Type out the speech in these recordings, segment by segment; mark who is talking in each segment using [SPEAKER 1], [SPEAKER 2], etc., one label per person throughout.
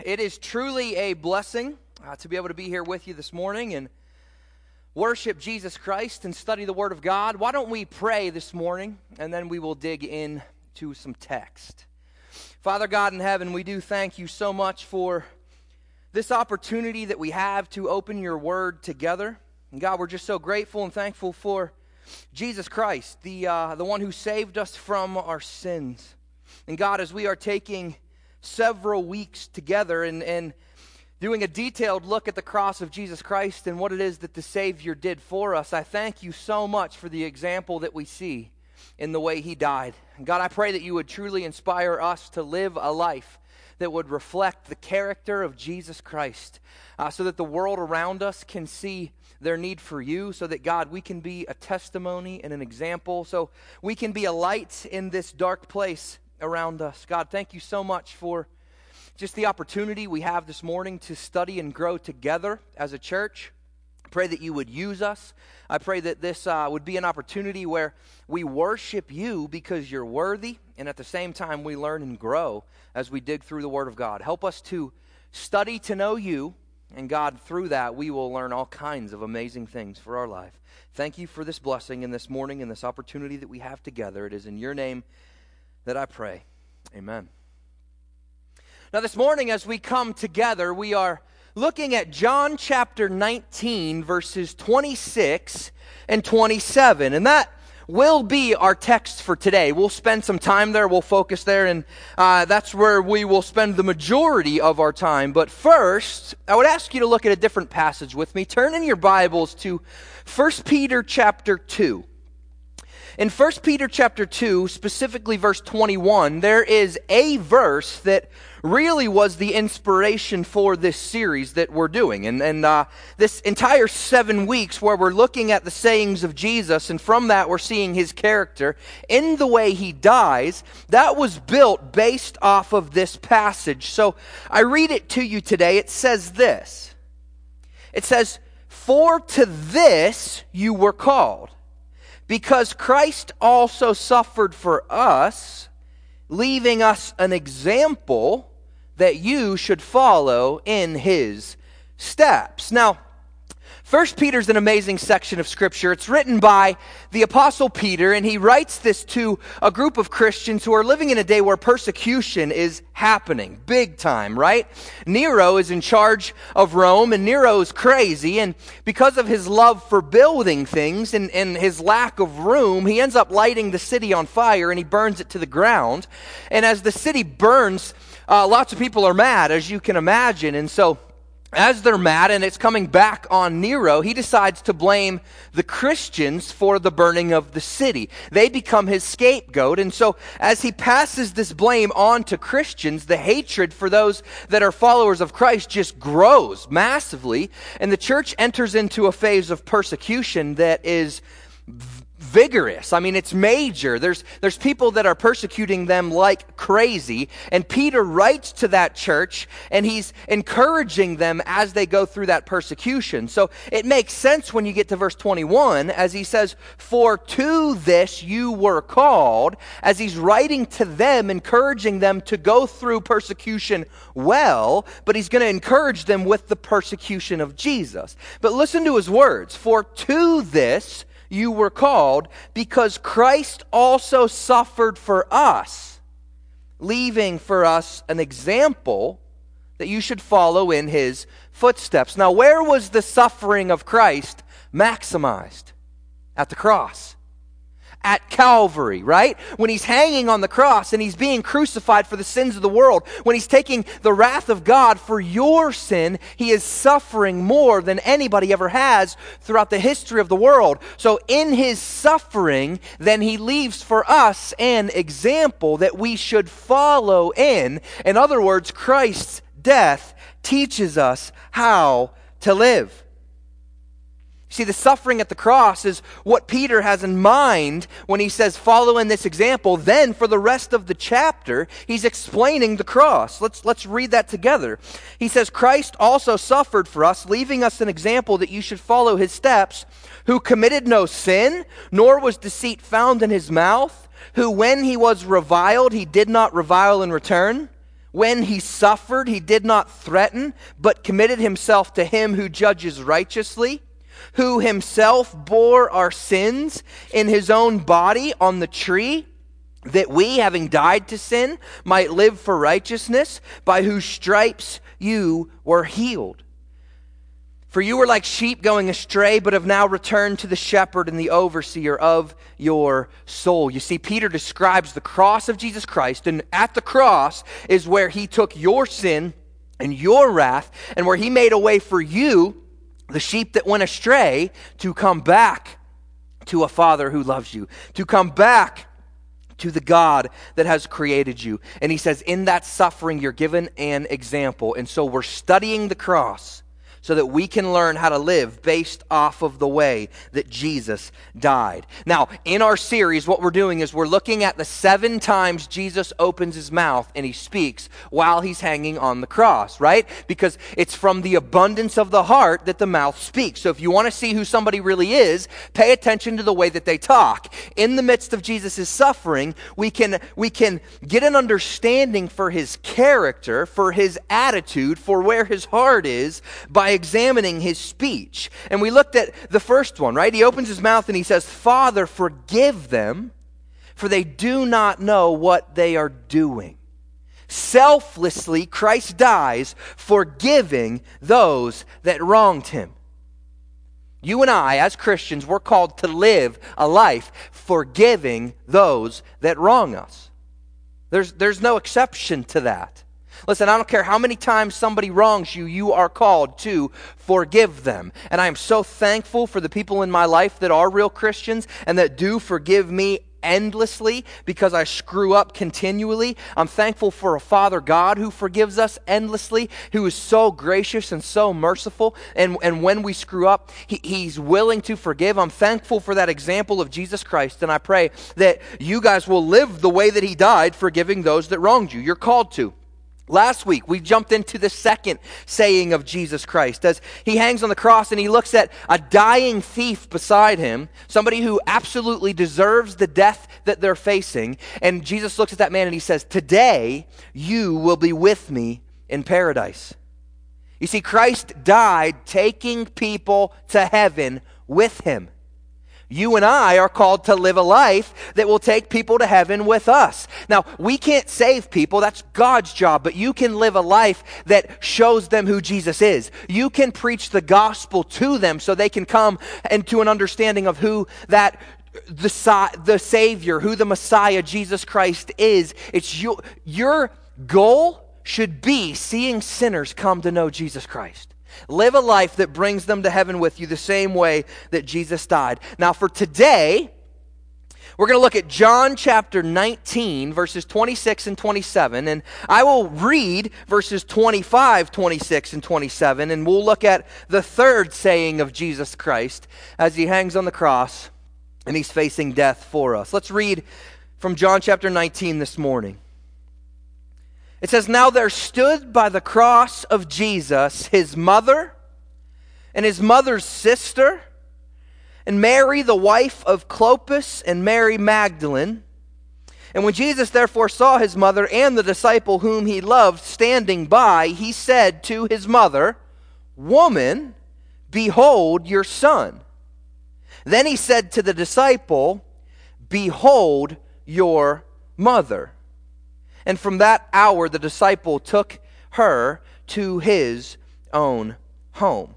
[SPEAKER 1] It is truly a blessing to be able to be here with you this morning and worship Jesus Christ and study the Word of God. Why don't we pray this morning, and then we will dig into some text. Father God in heaven, we do thank you so much for this opportunity that we have to open your Word together. And God, we're just so grateful and thankful for Jesus Christ, the one who saved us from our sins. And God, as we are taking several weeks together and doing a detailed look at the cross of Jesus Christ and what it is that the Savior did for us, I thank you so much for the example that we see in the way he died. And God, I pray that you would truly inspire us to live a life that would reflect the character of Jesus Christ, so that the world around us can see their need for you, so that, God, we can be a testimony and an example, so we can be a light in this dark place around us. God, thank you so much for just the opportunity we have this morning to study and grow together as a church. I pray that you would use us. I pray that this would be an opportunity where we worship you because you're worthy, and at the same time we learn and grow as we dig through the Word of God. Help us to study to know you, and God, through that we will learn all kinds of amazing things for our life. Thank you for this blessing and this morning and this opportunity that we have together. It is in your name that I pray. Amen. Now this morning as we come together, we are looking at John chapter 19, verses 26 and 27. And that will be our text for today. We'll spend some time there, we'll focus there, and that's where we will spend the majority of our time. But first, I would ask you to look at a different passage with me. Turn in your Bibles to 1 Peter chapter 2. In 1 Peter chapter 2, specifically verse 21, there is a verse that really was the inspiration for this series that we're doing. And this entire 7 weeks where we're looking at the sayings of Jesus, and from that we're seeing his character in the way he dies, that was built based off of this passage. So I read it to you today. It says this. It says, "For to this you were called, because Christ also suffered for us, leaving us an example that you should follow in his steps." Now, 1 Peter's an amazing section of Scripture. It's written by the Apostle Peter, and he writes this to a group of Christians who are living in a day where persecution is happening, big time, right? Nero is in charge of Rome, and Nero is crazy, and because of his love for building things and his lack of room, he ends up lighting the city on fire, and he burns it to the ground. And as the city burns, lots of people are mad, as you can imagine, and so as they're mad and it's coming back on Nero, he decides to blame the Christians for the burning of the city. They become his scapegoat, and so as he passes this blame on to Christians, the hatred for those that are followers of Christ just grows massively, and the church enters into a phase of persecution that is vigorous. I mean, it's major. There's people that are persecuting them like crazy, and Peter writes to that church, and he's encouraging them as they go through that persecution. So it makes sense when you get to verse 21, as he says, "For to this you were called," as he's writing to them, encouraging them to go through persecution well, but he's going to encourage them with the persecution of Jesus. But listen to his words. "For to this you were called, because Christ also suffered for us, leaving for us an example that you should follow in his footsteps." Now, where was the suffering of Christ maximized? At the cross. At Calvary, right? When he's hanging on the cross and he's being crucified for the sins of the world, when he's taking the wrath of God for your sin, he is suffering more than anybody ever has throughout the history of the world. So in his suffering, then he leaves for us an example that we should follow in. In other words, Christ's death teaches us how to live. See, the suffering at the cross is what Peter has in mind when he says, follow in this example. Then for the rest of the chapter, he's explaining the cross. Let's read that together. He says, Christ also suffered for us, leaving us an example that you should follow his steps, who committed no sin, nor was deceit found in his mouth, who when he was reviled, he did not revile in return. When he suffered, he did not threaten, but committed himself to him who judges righteously, who himself bore our sins in his own body on the tree, that we, having died to sin, might live for righteousness, by whose stripes you were healed. For you were like sheep going astray, but have now returned to the shepherd and the overseer of your soul. You see, Peter describes the cross of Jesus Christ, and at the cross is where he took your sin and your wrath, and where he made a way for you, the sheep that went astray, to come back to a Father who loves you, to come back to the God that has created you. And he says, in that suffering, you're given an example. And so we're studying the cross so that we can learn how to live based off of the way that Jesus died. Now, in our series, what we're doing is we're looking at the 7 times Jesus opens his mouth and he speaks while he's hanging on the cross, right? Because it's from the abundance of the heart that the mouth speaks. So if you want to see who somebody really is, pay attention to the way that they talk. In the midst of Jesus' suffering, we can get an understanding for his character, for his attitude, for where his heart is by examining his speech. And we looked at the first one, right? He opens his mouth and he says, Father, forgive them, for they do not know what they are doing. Selflessly, Christ dies, forgiving those that wronged him. You and I, as Christians, we're called to live a life forgiving those that wrong us. There's no exception to that. Listen, I don't care how many times somebody wrongs you, you are called to forgive them. And I am so thankful for the people in my life that are real Christians and that do forgive me endlessly because I screw up continually. I'm thankful for a Father God who forgives us endlessly, who is so gracious and so merciful. And when we screw up, he's willing to forgive. I'm thankful for that example of Jesus Christ. And I pray that you guys will live the way that he died, forgiving those that wronged you. You're called to. Last week, we jumped into the second saying of Jesus Christ as he hangs on the cross and he looks at a dying thief beside him, somebody who absolutely deserves the death that they're facing. And Jesus looks at that man and he says, today you will be with me in paradise. You see, Christ died taking people to heaven with him. You and I are called to live a life that will take people to heaven with us. Now, we can't save people. That's God's job. But you can live a life that shows them who Jesus is. You can preach the gospel to them so they can come into an understanding of who the Savior, who the Messiah, Jesus Christ is. It's your goal should be seeing sinners come to know Jesus Christ. Live a life that brings them to heaven with you the same way that Jesus died. Now for today, we're going to look at John chapter 19, verses 26 and 27. And I will read verses 25, 26, and 27. And we'll look at the third saying of Jesus Christ as he hangs on the cross and he's facing death for us. Let's read from John chapter 19 this morning. It says, now there stood by the cross of Jesus his mother and his mother's sister and Mary the wife of Clopas and Mary Magdalene. And when Jesus therefore saw his mother and the disciple whom he loved standing by, he said to his mother, Woman, behold your son. Then he said to the disciple, Behold your mother. And from that hour, the disciple took her to his own home.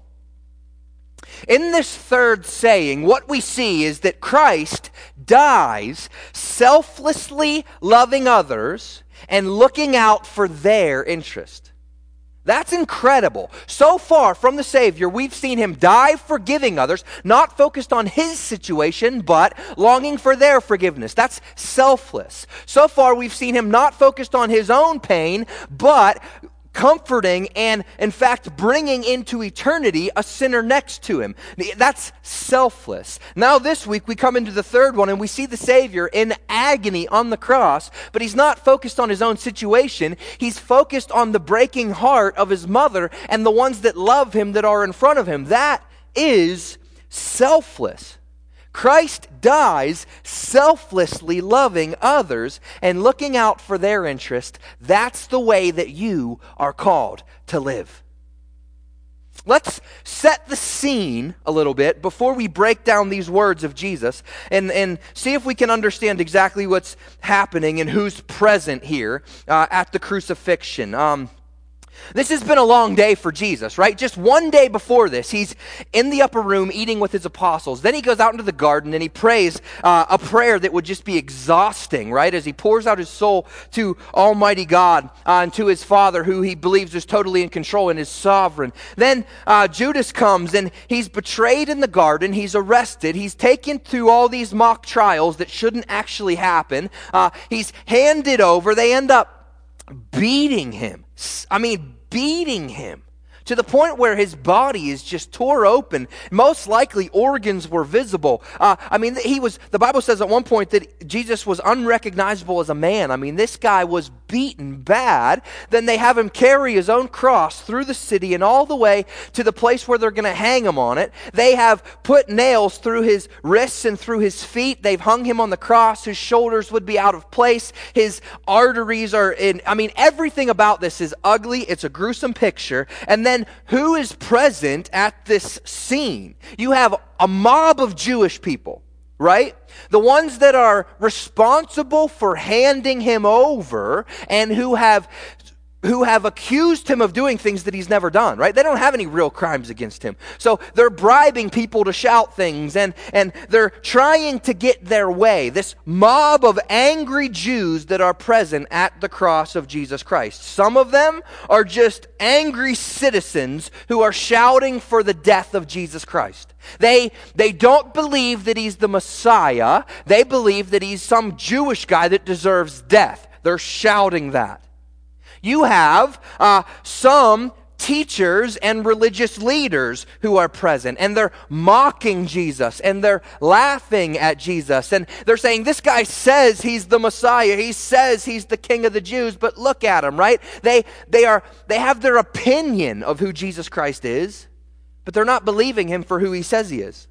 [SPEAKER 1] In this third saying, what we see is that Christ dies selflessly loving others and looking out for their interest. That's incredible. So far from the Savior, we've seen him die forgiving others, not focused on his situation, but longing for their forgiveness. That's selfless. So far, we've seen him not focused on his own pain, but comforting and, in fact, bringing into eternity a sinner next to him. That's selfless. Now this week we come into the third one and we see the Savior in agony on the cross, but he's not focused on his own situation. He's focused on the breaking heart of his mother and the ones that love him that are in front of him. That is selfless. Christ dies selflessly loving others and looking out for their interest. That's the way that you are called to live. Let's set the scene a little bit before we break down these words of Jesus and see if we can understand exactly what's happening and who's present here at the crucifixion. This has been a long day for Jesus, right? Just one day before this, he's in the upper room eating with his apostles. Then he goes out into the garden and he prays a prayer that would just be exhausting, right? As he pours out his soul to Almighty God and to his Father, who he believes is totally in control and is sovereign. Then Judas comes and he's betrayed in the garden. He's arrested. He's taken through all these mock trials that shouldn't actually happen. He's handed over. They end up beating him. Beating him to the point where his body is just tore open. Most likely organs were visible. The Bible says at one point that Jesus was unrecognizable as a man. This guy was beaten bad. Then they have him carry his own cross through the city and all the way to the place where they're going to hang him on it. They have put nails through his wrists and through his feet. They've hung him on the cross. His shoulders would be out of place. His arteries are in. Everything about this is ugly. It's a gruesome picture. And then who is present at this scene? You have a mob of Jewish people, right? The ones that are responsible for handing him over and who have accused him of doing things that he's never done, right? They don't have any real crimes against him. So they're bribing people to shout things and they're trying to get their way. This mob of angry Jews that are present at the cross of Jesus Christ. Some of them are just angry citizens who are shouting for the death of Jesus Christ. They don't believe that he's the Messiah. They believe that he's some Jewish guy that deserves death. They're shouting that. You have some teachers and religious leaders who are present, and they're mocking Jesus, and they're laughing at Jesus, and they're saying, this guy says he's the Messiah, he says he's the King of the Jews, but look at him, right? They have their opinion of who Jesus Christ is, but they're not believing him for who he says he is.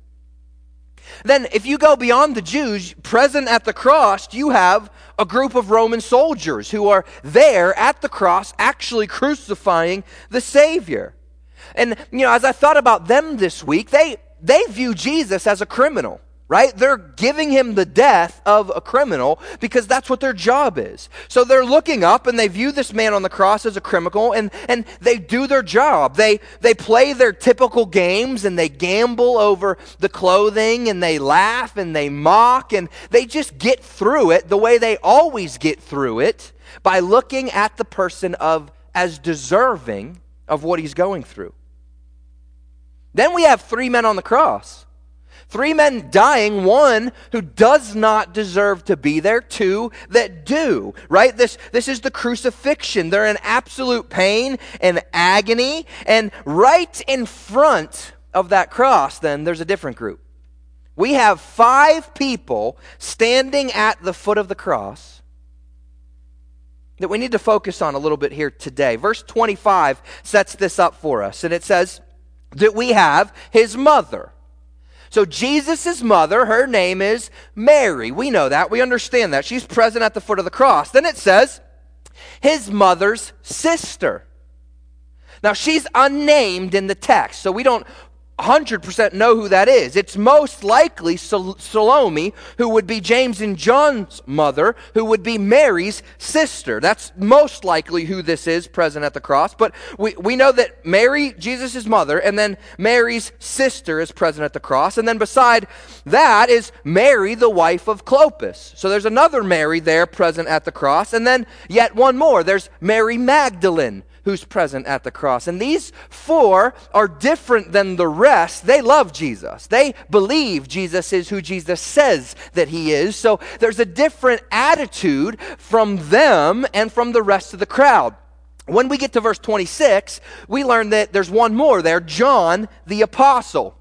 [SPEAKER 1] Then if you go beyond the Jews, present at the cross, you have a group of Roman soldiers who are there at the cross actually crucifying the Savior. And, as I thought about them this week, they view Jesus as a criminal, right? They're giving him the death of a criminal because that's what their job is. So they're looking up and they view this man on the cross as a criminal, and they do their job. They play their typical games and they gamble over the clothing and they laugh and they mock and they just get through it the way they always get through it, by looking at the person as deserving of what he's going through. Then we have 3 men on the cross. 3 men dying, 1 who does not deserve to be there, 2 that do, right? This is the crucifixion. They're in absolute pain and agony. And right in front of that cross, then, there's a different group. We have 5 people standing at the foot of the cross that we need to focus on a little bit here today. Verse 25 sets this up for us, and it says that we have his mother. So Jesus' mother, her name is Mary. We know that. We understand that. She's present at the foot of the cross. Then it says, his mother's sister. Now, she's unnamed in the text, so we don't 100% know who that is. It's most likely Salome, who would be James and John's mother, who would be Mary's sister. That's most likely who this is present at the cross. But we know that Mary, Jesus' mother, and then Mary's sister is present at the cross. And then beside that is Mary, the wife of Clopas. So there's another Mary there present at the cross. And then yet one more. There's Mary Magdalene, who's present at the cross. And these 4 are different than the rest. They love Jesus. They believe Jesus is who Jesus says that he is. So there's a different attitude from them and from the rest of the crowd. When we get to verse 26, we learn that there's one more there, John the Apostle.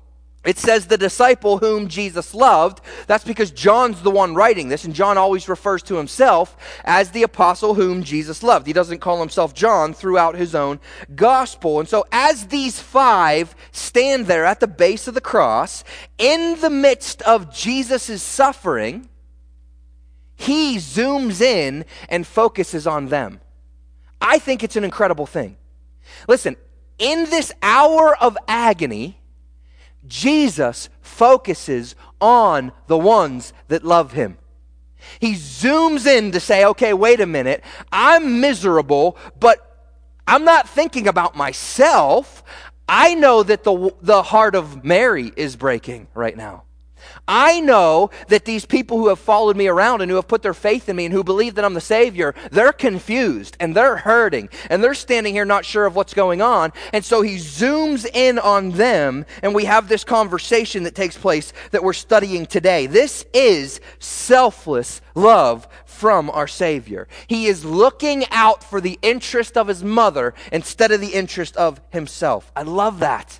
[SPEAKER 1] It says the disciple whom Jesus loved. That's because John's the one writing this, and John always refers to himself as the apostle whom Jesus loved. He doesn't call himself John throughout his own gospel. And so as these five stand there at the base of the cross, in the midst of Jesus' suffering, he zooms in and focuses on them. I think it's an incredible thing. Listen, in this hour of agony, Jesus focuses on the ones that love him. He zooms in to say, okay, wait a minute, I'm miserable, but I'm not thinking about myself. I know that the heart of Mary is breaking right now. I know that these people who have followed me around and who have put their faith in me and who believe that I'm the Savior, they're confused and they're hurting and they're standing here not sure of what's going on. And so he zooms in on them, and we have this conversation that takes place that we're studying today. This is selfless love from our Savior. He is looking out for the interest of his mother instead of the interest of himself. I love that.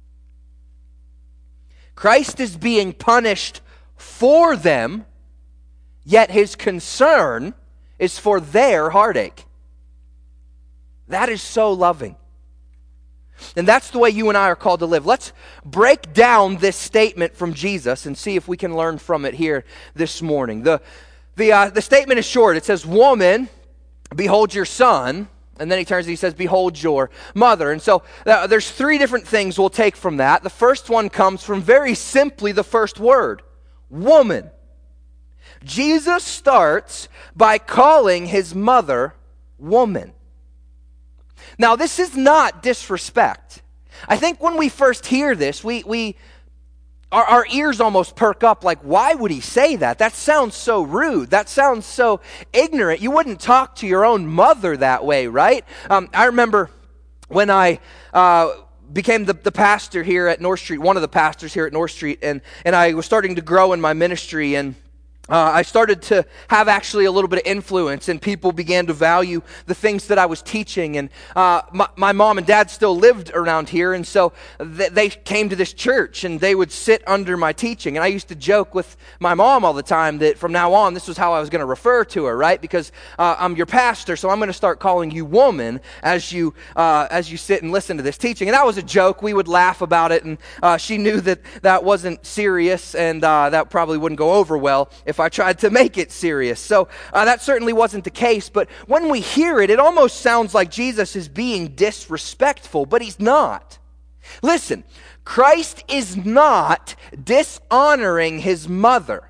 [SPEAKER 1] Christ is being punished for them, yet his concern is for their heartache. That is so loving. And that's the way you and I are called to live. Let's break down this statement from Jesus and see if we can learn from it here this morning. The statement is short. It says, "Woman, behold your son." And then he turns and he says, "Behold your mother." And so there's three different things we'll take from that. The first one comes from very simply the first word, woman. Jesus starts by calling his mother woman. Now, this is not disrespect. I think when we first hear this, our ears almost perk up like, why would he say that? That sounds so rude. That sounds so ignorant. You wouldn't talk to your own mother that way, right? I remember when I became the pastor here at North Street, one of the pastors here at North Street, and I was starting to grow in my ministry, and I started to have actually a little bit of influence, and people began to value the things that I was teaching. And my mom and dad still lived around here, and so they came to this church, and they would sit under my teaching. And I used to joke with my mom all the time that from now on, this was how I was going to refer to her, right? Because I'm your pastor, so I'm going to start calling you woman as you sit and listen to this teaching. And that was a joke. We would laugh about it, and she knew that wasn't serious, and that probably wouldn't go over well if I tried to make it serious. So that certainly wasn't the case. But when we hear it, it almost sounds like Jesus is being disrespectful, but he's not. Listen, Christ is not dishonoring his mother,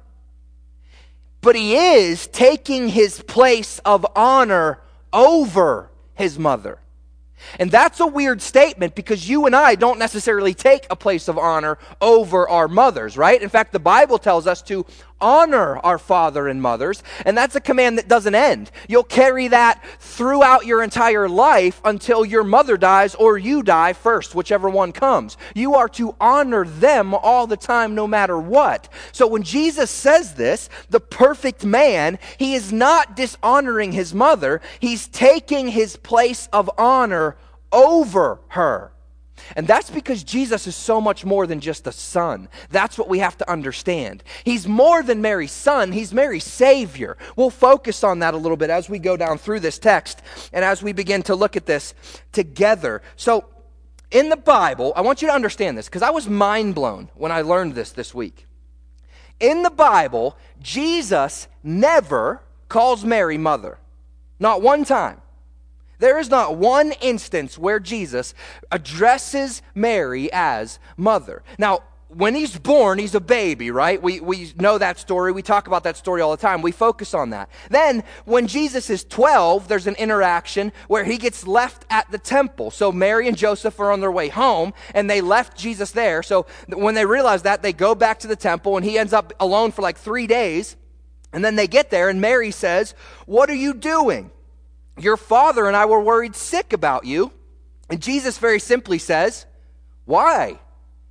[SPEAKER 1] but he is taking his place of honor over his mother. And that's a weird statement because you and I don't necessarily take a place of honor over our mothers, right? In fact, the Bible tells us to honor our father and mothers, and that's a command that doesn't end. You'll carry that throughout your entire life until your mother dies or you die first, whichever one comes. You are to honor them all the time, no matter what. So when Jesus says this, the perfect man, he is not dishonoring his mother. He's taking his place of honor over her. And that's because Jesus is so much more than just a son. That's what we have to understand. He's more than Mary's son. He's Mary's Savior. We'll focus on that a little bit as we go down through this text and as we begin to look at this together. So in the Bible, I want you to understand this because I was mind blown when I learned this week. In the Bible, Jesus never calls Mary mother. Not one time. There is not one instance where Jesus addresses Mary as mother. Now, when he's born, he's a baby, right? We know that story. We talk about that story all the time. We focus on that. Then, when Jesus is 12, there's an interaction where he gets left at the temple. So Mary and Joseph are on their way home, and they left Jesus there. So when they realize that, they go back to the temple, and he ends up alone for like 3 days. And then they get there, and Mary says, "What are you doing? Your father and I were worried sick about you." And Jesus very simply says, "Why?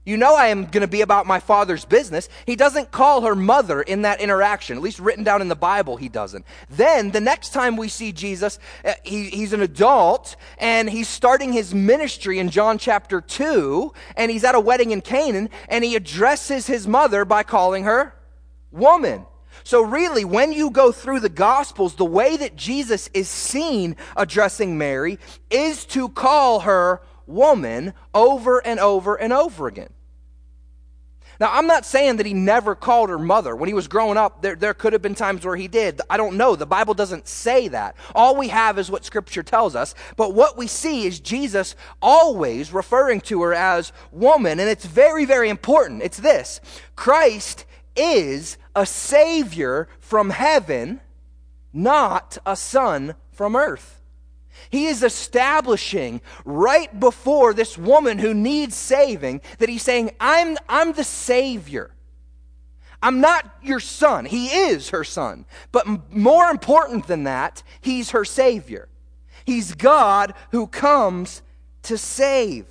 [SPEAKER 1] You know I am going to be about my Father's business. He doesn't call her mother in that interaction. At least written down in the Bible, he doesn't. Then, the next time we see Jesus, he's an adult, and he's starting his ministry in John chapter 2, and he's at a wedding in Canaan, and he addresses his mother by calling her woman. So really, when you go through the Gospels, the way that Jesus is seen addressing Mary is to call her woman over and over and over again. Now, I'm not saying that he never called her mother. When he was growing up, there could have been times where he did. I don't know. The Bible doesn't say that. All we have is what Scripture tells us. But what we see is Jesus always referring to her as woman, and it's very, very important. It's this: Christ is a Savior from heaven, not a son from earth. He is establishing right before this woman who needs saving that he's saying, I'm the Savior. I'm not your son. He is her son. But more important than that, he's her Savior. He's God who comes to save.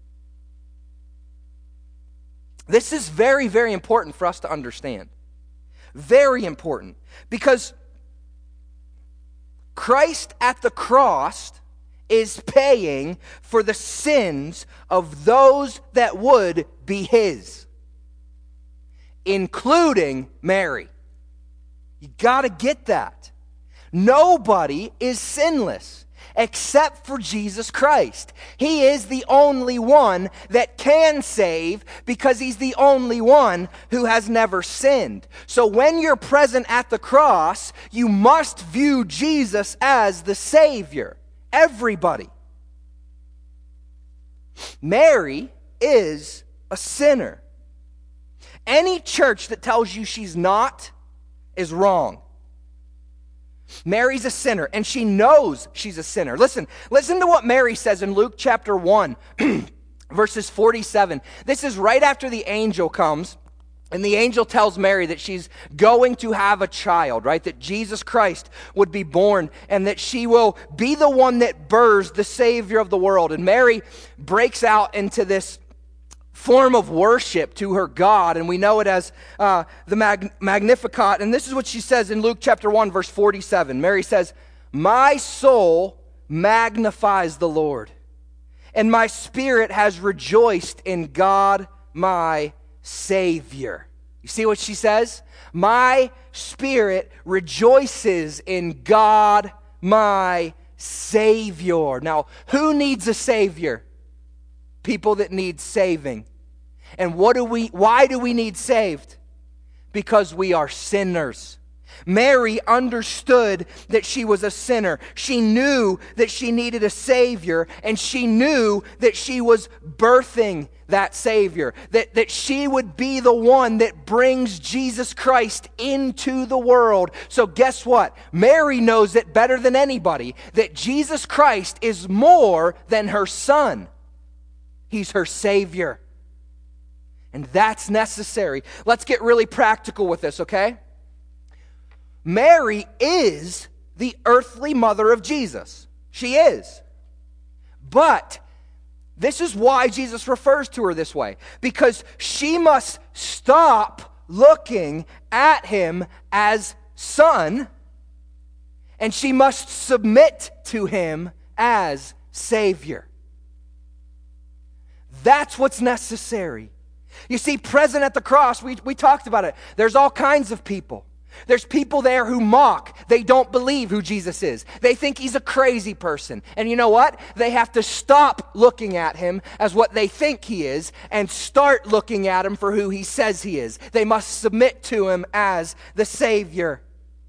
[SPEAKER 1] This is very, very important for us to understand. Very important. Because Christ at the cross is paying for the sins of those that would be his, including Mary. You got to get that. Nobody is sinless except for Jesus Christ. He is the only one that can save because he's the only one who has never sinned. So when you're present at the cross, you must view Jesus as the Savior. Everybody. Mary is a sinner. Any church that tells you she's not is wrong. Mary's a sinner, and she knows she's a sinner. Listen to what Mary says in Luke chapter 1, verses 47. This is right after the angel comes, and the angel tells Mary that she's going to have a child, right? That Jesus Christ would be born, and that she will be the one that births the Savior of the world. And Mary breaks out into this form of worship to her God, and we know it as the Magnificat. And this is what she says in Luke chapter 1, verse 47. Mary says, "My soul magnifies the Lord, and my spirit has rejoiced in God my Savior." You see what she says? My spirit rejoices in God my Savior. Now, who needs a Savior? People that need saving. And why do we need saved? Because we are sinners. Mary understood that she was a sinner. She knew that she needed a Savior, and she knew that she was birthing that Savior, that she would be the one that brings Jesus Christ into the world. So guess what? Mary knows it better than anybody, that Jesus Christ is more than her son. He's her Savior. And that's necessary. Let's get really practical with this, okay? Mary is the earthly mother of Jesus. She is. But this is why Jesus refers to her this way. Because she must stop looking at him as son, and she must submit to him as Savior. That's what's necessary. You see, present at the cross, we talked about it. There's all kinds of people. There's people there who mock. They don't believe who Jesus is. They think he's a crazy person. And you know what? They have to stop looking at him as what they think he is and start looking at him for who he says he is. They must submit to him as the Savior.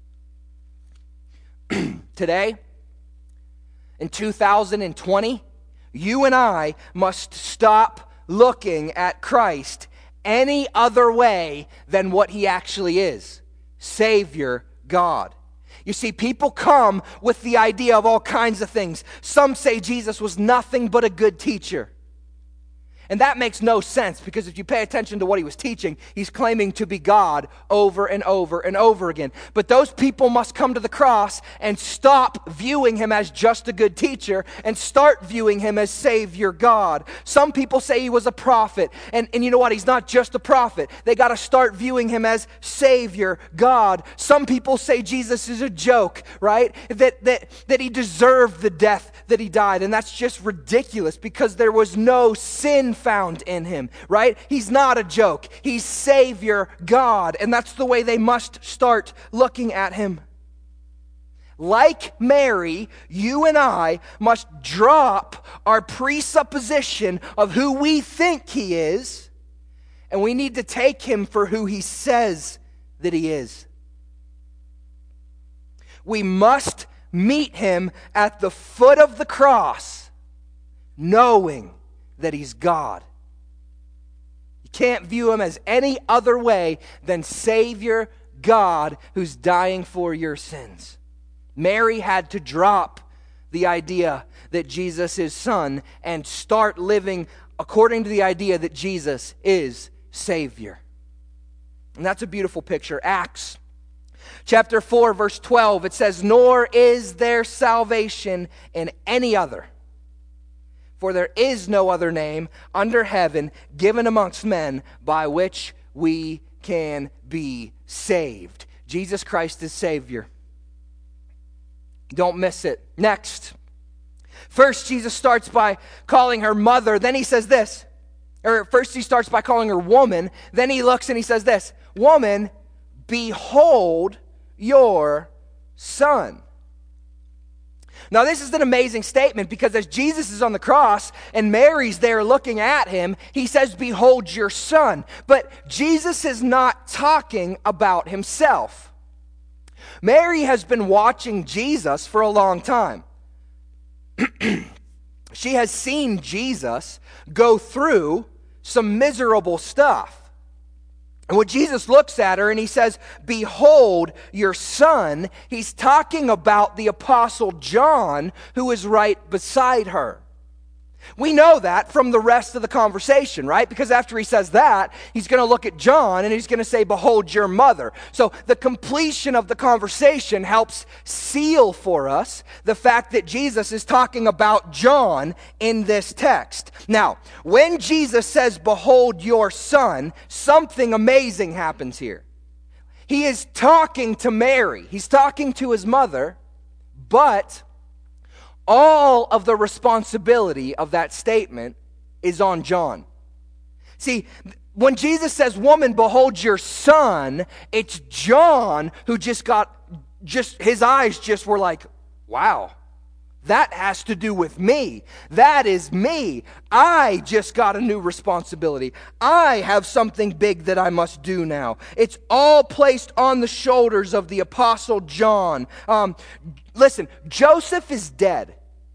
[SPEAKER 1] Today, in 2020, you and I must stop looking at Christ any other way than what he actually is. Savior, God. You see, people come with the idea of all kinds of things. Some say Jesus was nothing but a good teacher. And that makes no sense, because if you pay attention to what he was teaching, he's claiming to be God over and over and over again. But those people must come to the cross and stop viewing him as just a good teacher and start viewing him as Savior God. Some people say he was a prophet. And you know what? He's not just a prophet. They got to start viewing him as Savior God. Some people say Jesus is a joke, right? That he deserved the death that he died. And that's just ridiculous, because there was no sin found in him, right? He's not a joke. He's Savior God, and that's the way they must start looking at him. Like Mary, you and I must drop our presupposition of who we think he is, and we need to take him for who he says that he is. We must meet him at the foot of the cross, knowing that he's God. You can't view him as any other way than Savior God who's dying for your sins. Mary had to drop the idea that Jesus is Son and start living according to the idea that Jesus is Savior. And that's a beautiful picture. Acts chapter 4, verse 12, it says, "Nor is there salvation in any other. For there is no other name under heaven given amongst men by which we can be saved." Jesus Christ is Savior. Don't miss it. Next. First, Jesus starts by calling her mother. Then he says this. Or first he starts by calling her woman. Then he looks and he says this. "Woman, behold your son." Now, this is an amazing statement, because as Jesus is on the cross and Mary's there looking at him, he says, "Behold your son." But Jesus is not talking about himself. Mary has been watching Jesus for a long time. She has seen Jesus go through some miserable stuff. And when Jesus looks at her and he says, "Behold your son," he's talking about the Apostle John, who is right beside her. We know that from the rest of the conversation, right? Because after he says that, he's going to look at John and he's going to say, "Behold your mother." So the completion of the conversation helps seal for us the fact that Jesus is talking about John in this text. Now, when Jesus says, "Behold your son," something amazing happens here. He is talking to Mary. He's talking to his mother, but all of the responsibility of that statement is on John. See, when Jesus says, "Woman, behold your son," it's John who his eyes just were like, "Wow, that has to do with me. That is me. I just got a new responsibility. I have something big that I must do now." It's all placed on the shoulders of the Apostle John. Listen, Joseph is dead.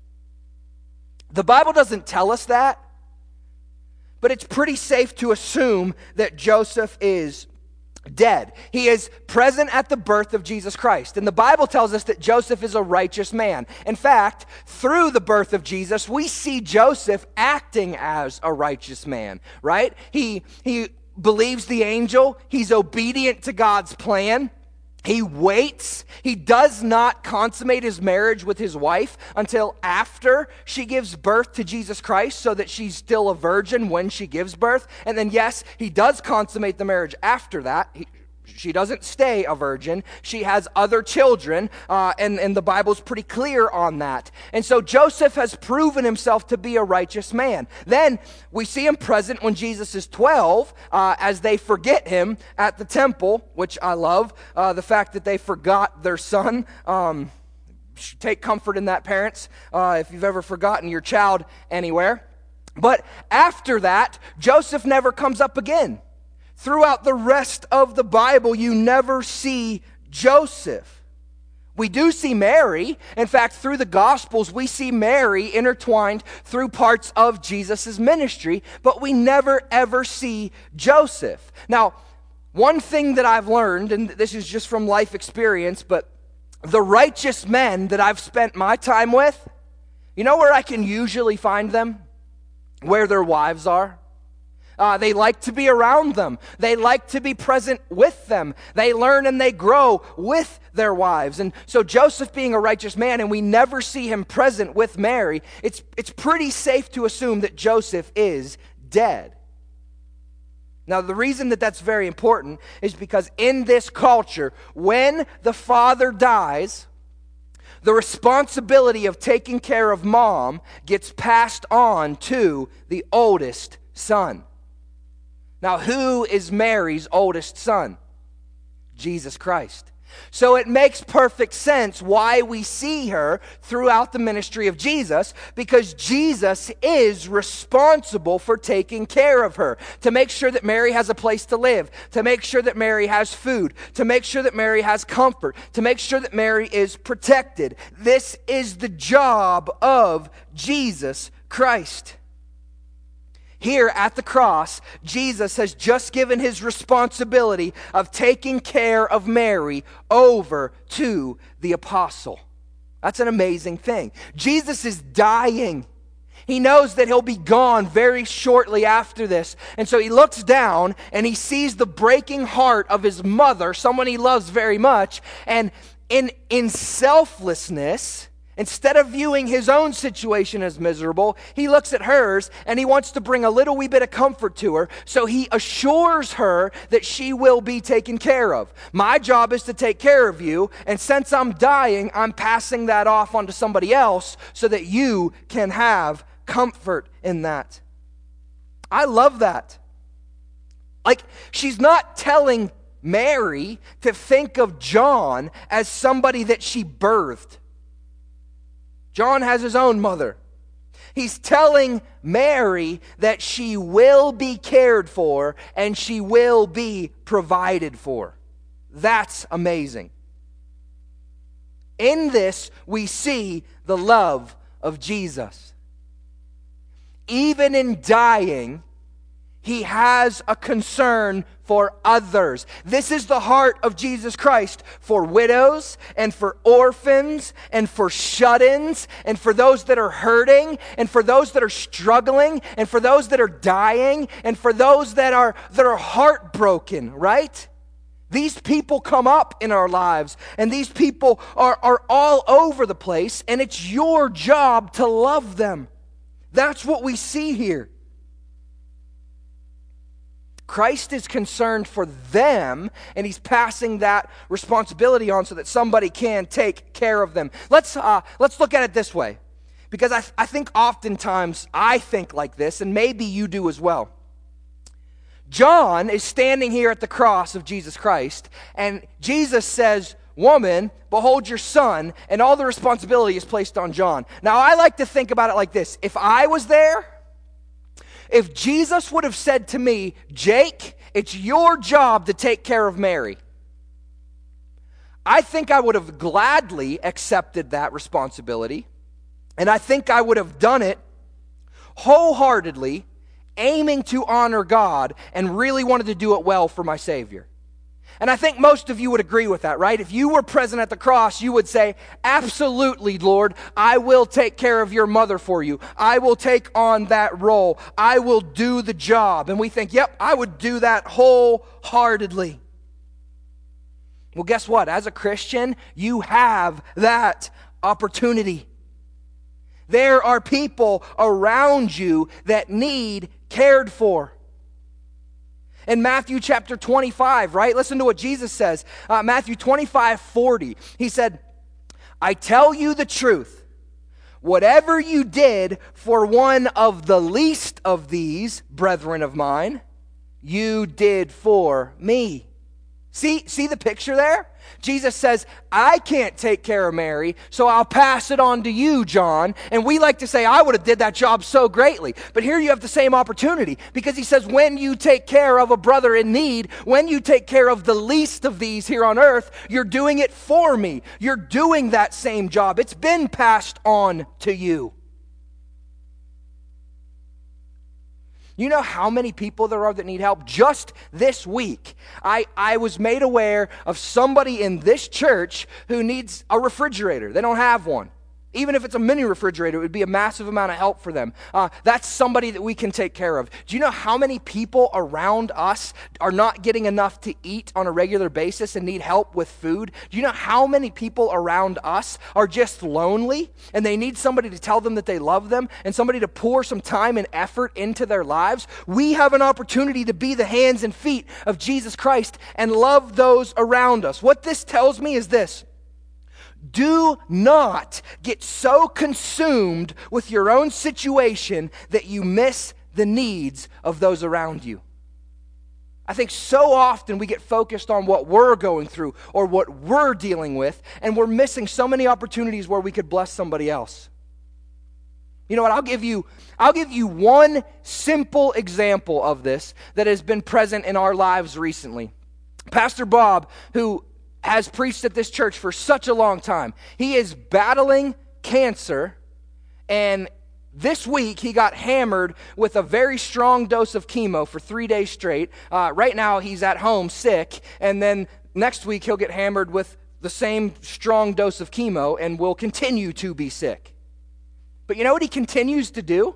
[SPEAKER 1] The Bible doesn't tell us that, but it's pretty safe to assume that Joseph is dead. He is present at the birth of Jesus Christ. And the Bible tells us that Joseph is a righteous man. In fact, through the birth of Jesus, we see Joseph acting as a righteous man, right? He believes the angel. He's obedient to God's plan. He waits. He does not consummate his marriage with his wife until after she gives birth to Jesus Christ, so that she's still a virgin when she gives birth. And then, yes, he does consummate the marriage after that. She doesn't stay a virgin. She has other children, and the Bible's pretty clear on that. And so Joseph has proven himself to be a righteous man. Then we see him present when Jesus is 12, as they forget him at the temple, which I love. The fact that they forgot their son. Should take comfort in that, parents, if you've ever forgotten your child anywhere. But after that, Joseph never comes up again. Throughout the rest of the Bible, you never see Joseph. We do see Mary. In fact, through the Gospels, we see Mary intertwined through parts of Jesus' ministry, but we never ever see Joseph. Now, one thing that I've learned, and this is just from life experience, but the righteous men that I've spent my time with, you know where I can usually find them? Where their wives are. They like to be around them. They like to be present with them. They learn and they grow with their wives. And so Joseph being a righteous man, and we never see him present with Mary, it's pretty safe to assume that Joseph is dead. Now, the reason that that's very important is because in this culture, when the father dies, the responsibility of taking care of mom gets passed on to the oldest son. Now, who is Mary's oldest son? Jesus Christ. So it makes perfect sense why we see her throughout the ministry of Jesus, because Jesus is responsible for taking care of her, to make sure that Mary has a place to live, to make sure that Mary has food, to make sure that Mary has comfort, to make sure that Mary is protected. This is the job of Jesus Christ. Here at the cross, Jesus has just given his responsibility of taking care of Mary over to the apostle. That's an amazing thing. Jesus is dying. He knows that he'll be gone very shortly after this. And so he looks down and he sees the breaking heart of his mother, someone he loves very much. And in selflessness, instead of viewing his own situation as miserable, he looks at hers and he wants to bring a little wee bit of comfort to her. So he assures her that she will be taken care of. My job is to take care of you, and since I'm dying, I'm passing that off onto somebody else so that you can have comfort in that. I love that. Like, she's not telling Mary to think of John as somebody that she birthed. John has his own mother. He's telling Mary that she will be cared for and she will be provided for. That's amazing. In this, we see the love of Jesus. Even in dying, he has a concern for others. This is the heart of Jesus Christ for widows and for orphans and for shut-ins and for those that are hurting and for those that are struggling and for those that are dying and for those that are heartbroken, right? These people come up in our lives, and these people are all over the place, and it's your job to love them. That's what we see here. Christ is concerned for them, and he's passing that responsibility on so that somebody can take care of them. Let's look at it this way, because I think oftentimes I think like this, and maybe you do as well. John is standing here at the cross of Jesus Christ, and Jesus says, "Woman, behold your son," and all the responsibility is placed on John. Now, I like to think about it like this. If I was there, if Jesus would have said to me, "Jake, it's your job to take care of Mary," I think I would have gladly accepted that responsibility, and I think I would have done it wholeheartedly, aiming to honor God, and really wanted to do it well for my Savior. And I think most of you would agree with that, right? If you were present at the cross, you would say, "Absolutely, Lord, I will take care of your mother for you. I will take on that role. I will do the job." And we think, "Yep, I would do that wholeheartedly." Well, guess what? As a Christian, you have that opportunity. There are people around you that need cared for. In Matthew chapter 25, right? Listen to what Jesus says. Matthew 25:40. He said, "I tell you the truth. Whatever you did for one of the least of these brethren of mine, you did for me." See the picture there? Jesus says, "I can't take care of Mary, so I'll pass it on to you, John." And we like to say, "I would have did that job so greatly." But here you have the same opportunity, because he says, when you take care of a brother in need, when you take care of the least of these here on earth, you're doing it for me. You're doing that same job. It's been passed on to you. You know how many people there are that need help? Just this week, I was made aware of somebody in this church who needs a refrigerator. They don't have one. Even if it's a mini refrigerator, it would be a massive amount of help for them. That's somebody that we can take care of. Do you know how many people around us are not getting enough to eat on a regular basis and need help with food? Do you know how many people around us are just lonely and they need somebody to tell them that they love them and somebody to pour some time and effort into their lives? We have an opportunity to be the hands and feet of Jesus Christ and love those around us. What this tells me is this: do not get so consumed with your own situation that you miss the needs of those around you. I think so often we get focused on what we're going through or what we're dealing with, and we're missing so many opportunities where we could bless somebody else. You know what? I'll give you one simple example of this that has been present in our lives recently. Pastor Bob, who has preached at this church for such a long time, he is battling cancer, and this week he got hammered with a very strong dose of chemo for 3 days straight. Right now he's at home sick, and then next week he'll get hammered with the same strong dose of chemo and will continue to be sick. But you know what he continues to do?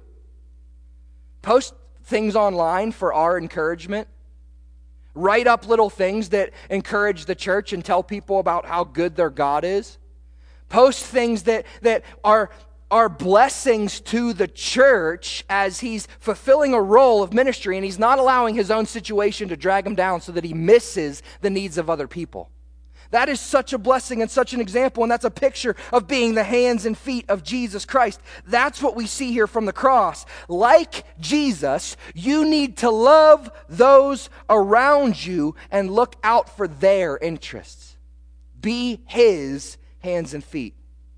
[SPEAKER 1] Post things online for our encouragement. Write up little things that encourage the church and tell people about how good their God is. Post things that are blessings to the church as he's fulfilling a role of ministry, and he's not allowing his own situation to drag him down so that he misses the needs of other people. That is such a blessing and such an example, and that's a picture of being the hands and feet of Jesus Christ. That's what we see here from the cross. Like Jesus, you need to love those around you and look out for their interests. Be his hands and feet.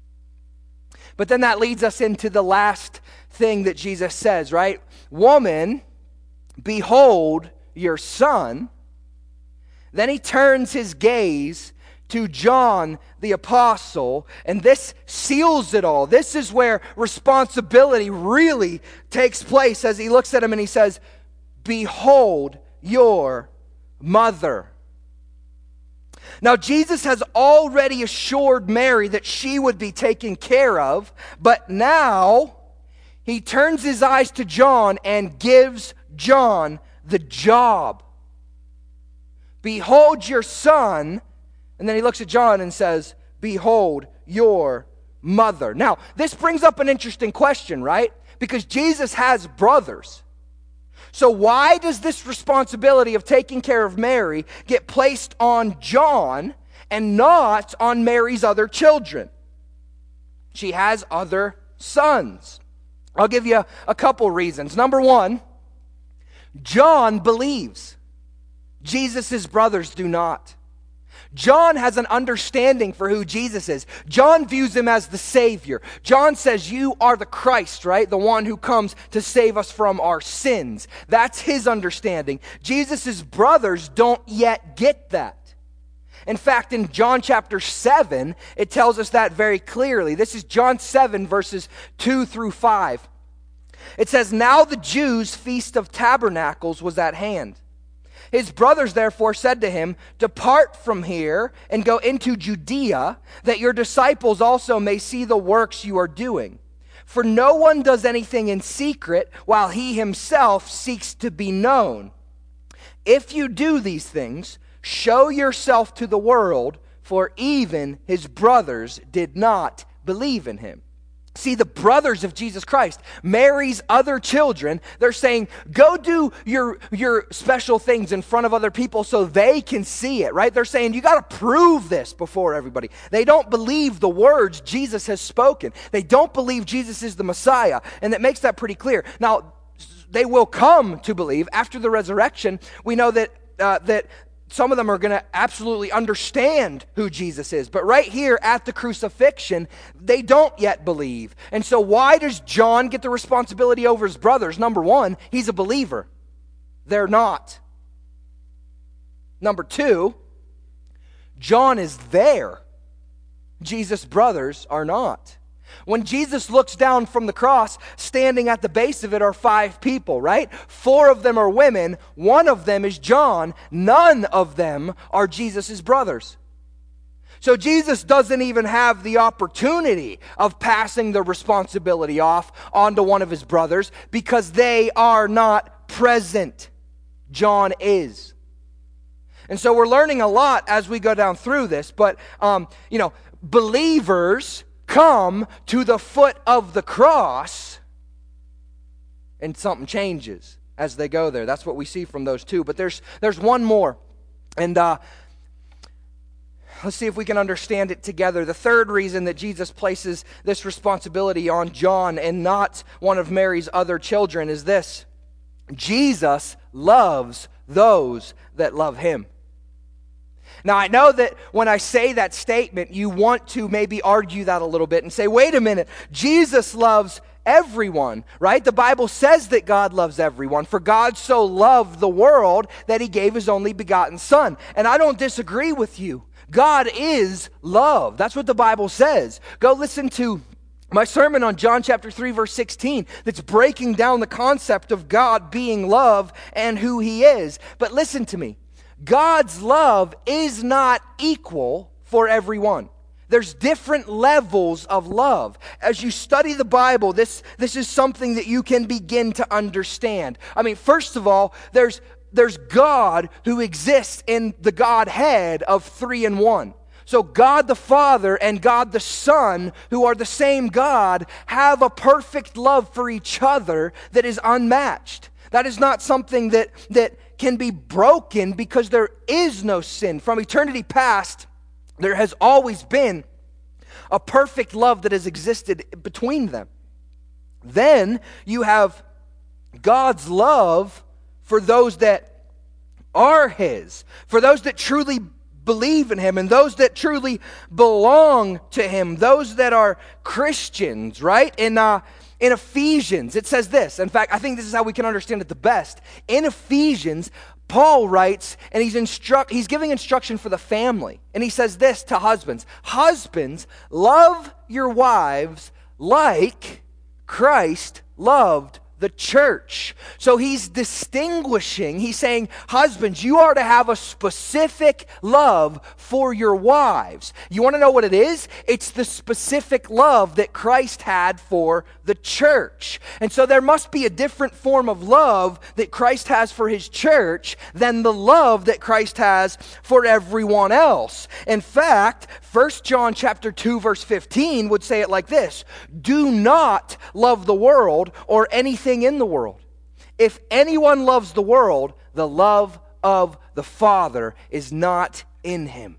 [SPEAKER 1] But then that leads us into the last thing that Jesus says, right? Woman, behold your son. Then he turns his gaze to John the apostle, and this seals it all. This is where responsibility really takes place as he looks at him and he says, behold your mother. Now, Jesus has already assured Mary that she would be taken care of, but now he turns his eyes to John and gives John the job. Behold your son. And then he looks at John and says, behold your mother. Now, this brings up an interesting question, right? Because Jesus has brothers. So why does this responsibility of taking care of Mary get placed on John and not on Mary's other children? She has other sons. I'll give you a couple reasons. Number one, John believes. Jesus' brothers do not. John has an understanding for who Jesus is. John views him as the Savior. John says, you are the Christ, right? The one who comes to save us from our sins. That's his understanding. Jesus' brothers don't yet get that. In fact, in John chapter 7, it tells us that very clearly. This is John 7, verses 2 through 5. It says, now the Jews' feast of tabernacles was at hand. His brothers therefore said to him, depart from here and go into Judea, that your disciples also may see the works you are doing. For no one does anything in secret while he himself seeks to be known. If you do these things, show yourself to the world, for even his brothers did not believe in him. See, the brothers of Jesus Christ, Mary's other children, they're saying, go do your special things in front of other people so they can see it, right? They're saying, you got to prove this before everybody. They don't believe the words Jesus has spoken. They don't believe Jesus is the Messiah, and that makes that pretty clear. Now, they will come to believe after the resurrection. We know that some of them are going to absolutely understand who Jesus is. But right here at the crucifixion, they don't yet believe. And so why does John get the responsibility over his brothers? Number one, he's a believer. They're not. Number two, John is there. Jesus' brothers are not. When Jesus looks down from the cross, standing at the base of it are 5 people, right? 4 of them are women. 1 of them is John. None of them are Jesus' brothers. So Jesus doesn't even have the opportunity of passing the responsibility off onto one of his brothers because they are not present. John is. And so we're learning a lot as we go down through this, but, believers come to the foot of the cross and something changes as they go there. That's what we see from those two. But there's one more. And let's see if we can understand it together. The third reason that Jesus places this responsibility on John and not one of Mary's other children is this. Jesus loves those that love him. Now, I know that when I say that statement, you want to maybe argue that a little bit and say, wait a minute, Jesus loves everyone, right? The Bible says that God loves everyone. For God so loved the world that he gave his only begotten Son. And I don't disagree with you. God is love. That's what the Bible says. Go listen to my sermon on John chapter 3, verse 16, that's breaking down the concept of God being love and who he is. But listen to me. God's love is not equal for everyone. There's different levels of love. As you study the Bible, this is something that you can begin to understand. I mean, first of all, there's God who exists in the Godhead of 3 in 1. So God the Father and God the Son, who are the same God, have a perfect love for each other that is unmatched. That is not something that can be broken because there is no sin. From eternity past, there has always been a perfect love that has existed between them. Then you have God's love for those that are his, for those that truly believe in him and those that truly belong to him, those that are Christians, right? In Ephesians, it says this. In fact, I think this is how we can understand it the best. In Ephesians, Paul writes, and he's giving instruction for the family. And he says this to husbands. Husbands, love your wives like Christ loved the church. So he's distinguishing, he's saying, husbands, you are to have a specific love for your wives. You want to know what it is? It's the specific love that Christ had for the church. And so there must be a different form of love that Christ has for his church than the love that Christ has for everyone else. In fact, 1 John chapter 2 verse 15 would say it like this: do not love the world or anything in the world. If anyone loves the world, the love of the Father is not in him.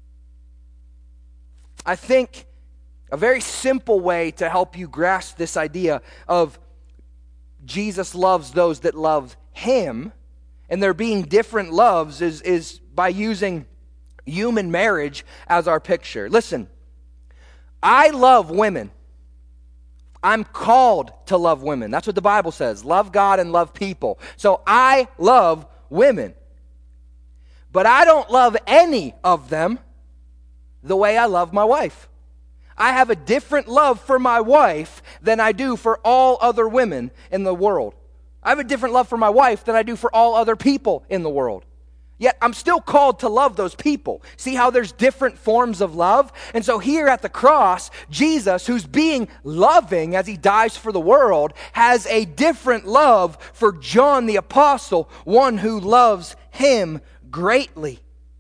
[SPEAKER 1] I think a very simple way to help you grasp this idea of Jesus loves those that love him, and there being different loves, is by using human marriage as our picture. Listen, I love women. I'm called to love women. That's what the Bible says. Love God and love people. So I love women. But I don't love any of them the way I love my wife. I have a different love for my wife than I do for all other women in the world. I have a different love for my wife than I do for all other people in the world. Yet I'm still called to love those people. See how there's different forms of love? And so here at the cross, Jesus, who's being loving as he dies for the world, has a different love for John the Apostle, one who loves him greatly.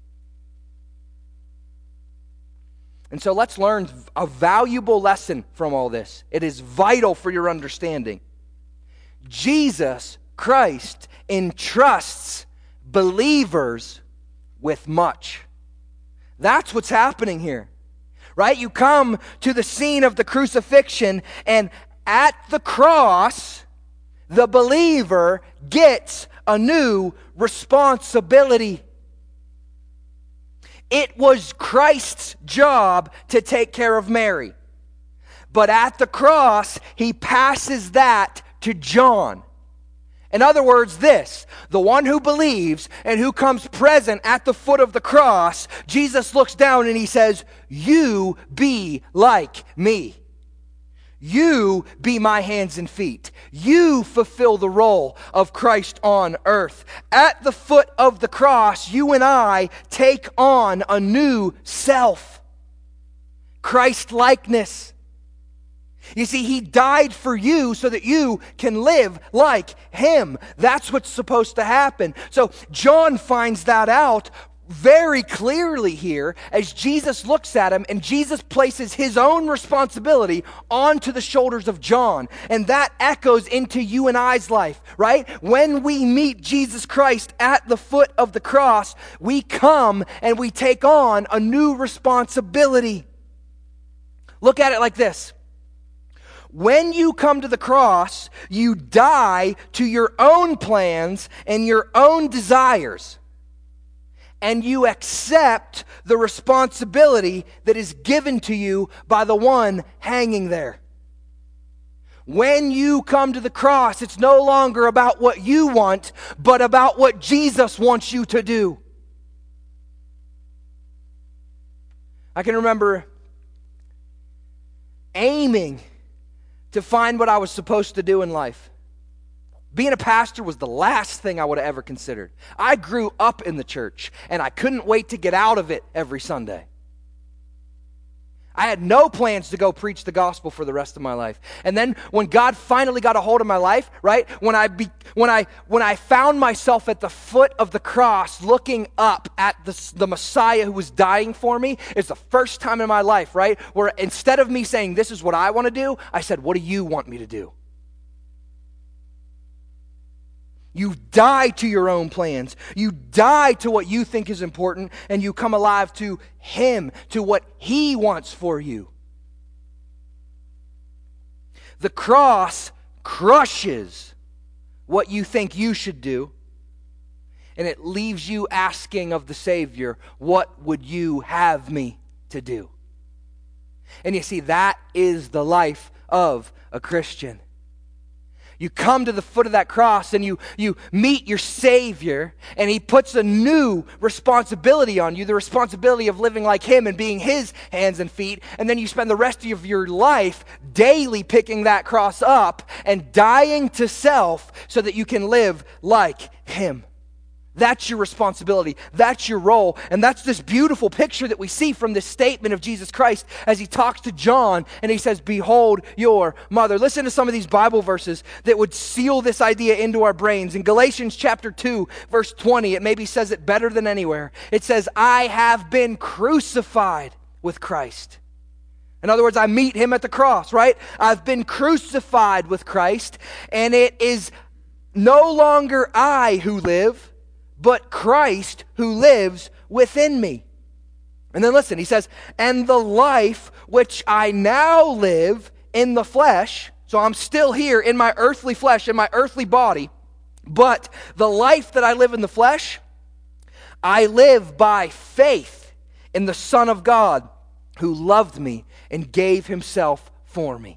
[SPEAKER 1] And so let's learn a valuable lesson from all this. It is vital for your understanding. Jesus Christ entrusts believers with much. That's what's happening here, right? You come to the scene of the crucifixion, and at the cross, the believer gets a new responsibility. It was Christ's job to take care of Mary. But at the cross, he passes that to John. In other words, the one who believes and who comes present at the foot of the cross, Jesus looks down and he says, you be like me. You be my hands and feet. You fulfill the role of Christ on earth. At the foot of the cross, you and I take on a new self. Christ-likeness. You see, he died for you so that you can live like him. That's what's supposed to happen. So John finds that out very clearly here as Jesus looks at him, and Jesus places his own responsibility onto the shoulders of John. And that echoes into you and I's life, right? When we meet Jesus Christ at the foot of the cross, we come and we take on a new responsibility. Look at it like this. When you come to the cross, you die to your own plans and your own desires. And you accept the responsibility that is given to you by the one hanging there. When you come to the cross, it's no longer about what you want, but about what Jesus wants you to do. I can remember aiming to find what I was supposed to do in life. Being a pastor was the last thing I would have ever considered. I grew up in the church, and I couldn't wait to get out of it every Sunday. I had no plans to go preach the gospel for the rest of my life. And then when God finally got a hold of my life, right? When I found myself at the foot of the cross looking up at the Messiah who was dying for me, it's the first time in my life, right? Where instead of me saying, this is what I want to do, I said, what do you want me to do? You die to your own plans. You die to what you think is important, and you come alive to him, to what he wants for you. The cross crushes what you think you should do, and it leaves you asking of the Savior, what would you have me to do? And you see, that is the life of a Christian. You come to the foot of that cross and you meet your Savior, and he puts a new responsibility on you, the responsibility of living like him and being his hands and feet, and then you spend the rest of your life daily picking that cross up and dying to self so that you can live like him. That's your responsibility. That's your role. And that's this beautiful picture that we see from this statement of Jesus Christ as he talks to John and he says, behold your mother. Listen to some of these Bible verses that would seal this idea into our brains. In Galatians chapter 2, verse 20, it maybe says it better than anywhere. It says, I have been crucified with Christ. In other words, I meet him at the cross, right? I've been crucified with Christ, and it is no longer I who live, but Christ who lives within me. And then listen, he says, and the life which I now live in the flesh, so I'm still here in my earthly flesh, in my earthly body, but the life that I live in the flesh, I live by faith in the Son of God who loved me and gave himself for me.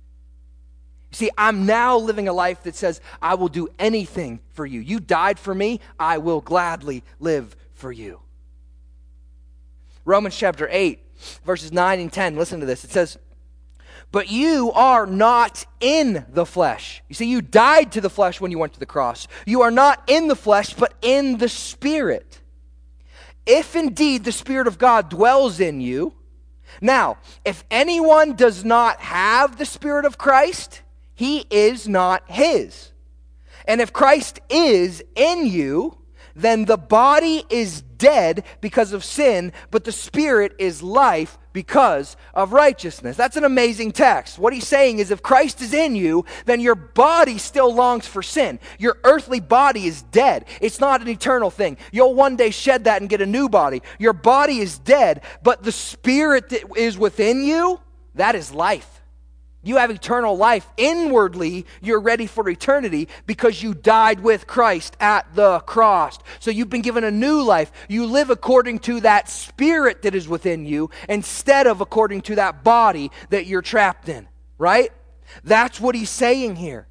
[SPEAKER 1] See, I'm now living a life that says, I will do anything for you. You died for me, I will gladly live for you. Romans chapter 8, verses 9 and 10, listen to this. It says, but you are not in the flesh. You see, you died to the flesh when you went to the cross. You are not in the flesh, but in the Spirit. If indeed the Spirit of God dwells in you. Now, if anyone does not have the Spirit of Christ, he is not his. And if Christ is in you, then the body is dead because of sin, but the Spirit is life because of righteousness. That's an amazing text. What he's saying is if Christ is in you, then your body still longs for sin. Your earthly body is dead. It's not an eternal thing. You'll one day shed that and get a new body. Your body is dead, but the Spirit that is within you, that is life. You have eternal life. Inwardly, you're ready for eternity because you died with Christ at the cross. So you've been given a new life. You live according to that Spirit that is within you instead of according to that body that you're trapped in, right? That's what he's saying here.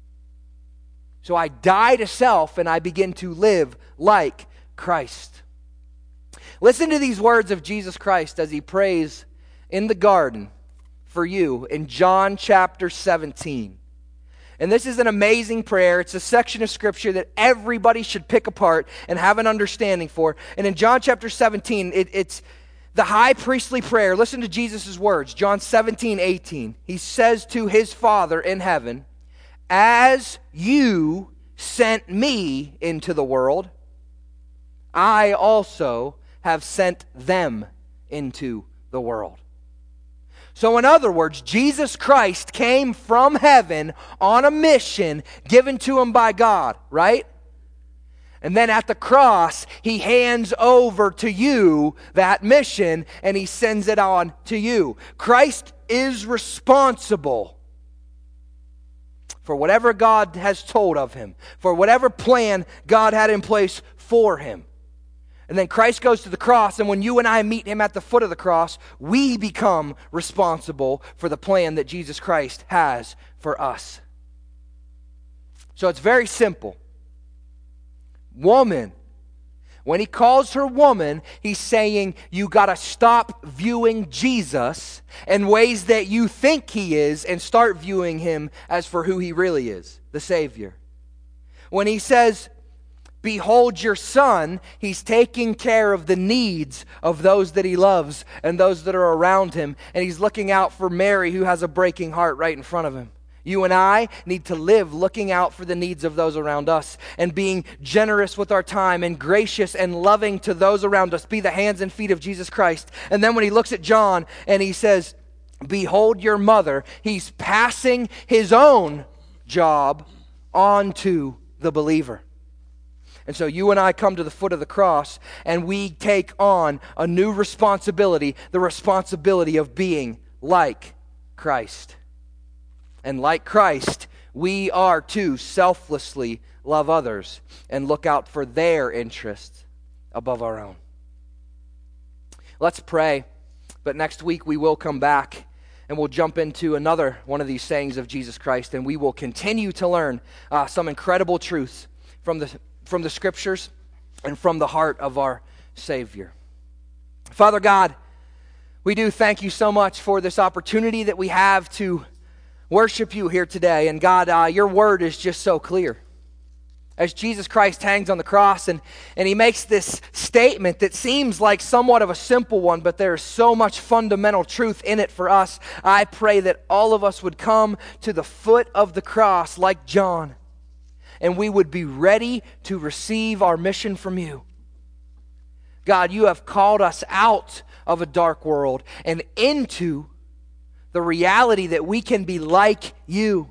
[SPEAKER 1] So I die to self and I begin to live like Christ. Listen to these words of Jesus Christ as he prays in the garden for you in John chapter 17. And this is an amazing prayer. It's a section of Scripture that everybody should pick apart and have an understanding for. And in John chapter 17, the high priestly prayer, listen to Jesus' words, John 17:18. He says to his Father in heaven, "As you sent me into the world, I also have sent them into the world." So in other words, Jesus Christ came from heaven on a mission given to him by God, right? And then at the cross, he hands over to you that mission and he sends it on to you. Christ is responsible for whatever God has told of him, for whatever plan God had in place for him. And then Christ goes to the cross, and when you and I meet him at the foot of the cross, we become responsible for the plan that Jesus Christ has for us. So it's very simple. Woman, when he calls her woman, he's saying you got to stop viewing Jesus in ways that you think he is and start viewing him as for who he really is, the Savior. When he says, "Behold your son," he's taking care of the needs of those that he loves and those that are around him. And he's looking out for Mary, who has a breaking heart right in front of him. You and I need to live looking out for the needs of those around us and being generous with our time and gracious and loving to those around us. Be the hands and feet of Jesus Christ. And then when he looks at John and he says, "Behold your mother," he's passing his own job on to the believer. And so you and I come to the foot of the cross and we take on a new responsibility, the responsibility of being like Christ. And like Christ, we are to selflessly love others and look out for their interests above our own. Let's pray, but next week we will come back and we'll jump into another one of these sayings of Jesus Christ, and we will continue to learn some incredible truths from the Scriptures and from the heart of our Savior. Father God, we do thank you so much for this opportunity that we have to worship you here today. And God, your word is just so clear. As Jesus Christ hangs on the cross and he makes this statement that seems like somewhat of a simple one, but there is so much fundamental truth in it for us. I pray that all of us would come to the foot of the cross like John, and we would be ready to receive our mission from you. God, you have called us out of a dark world and into the reality that we can be like you.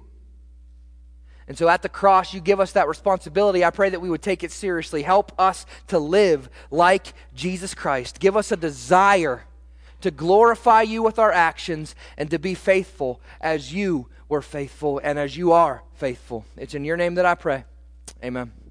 [SPEAKER 1] And so at the cross, you give us that responsibility. I pray that we would take it seriously. Help us to live like Jesus Christ. Give us a desire to glorify you with our actions and to be faithful as you were faithful and as you are faithful. It's in your name that I pray. Amen.